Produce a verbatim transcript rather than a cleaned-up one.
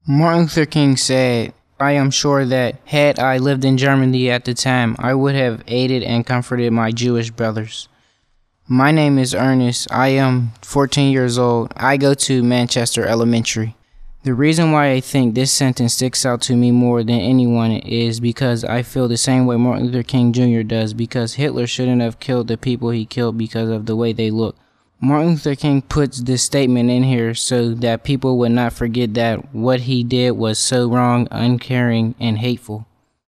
Martin Luther King said, I am sure that had I lived in Germany at the time, I would have aided and comforted my Jewish brothers. My name is Ernest. I am fourteen years old. I go to Manchester Elementary. The reason why I think this sentence sticks out to me more than anyone is because I feel the same way Martin Luther King Junior does, because Hitler shouldn't have killed the people he killed because of the way they look. Martin Luther King puts this statement in here so that people would not forget that what he did was so wrong, uncaring, and hateful.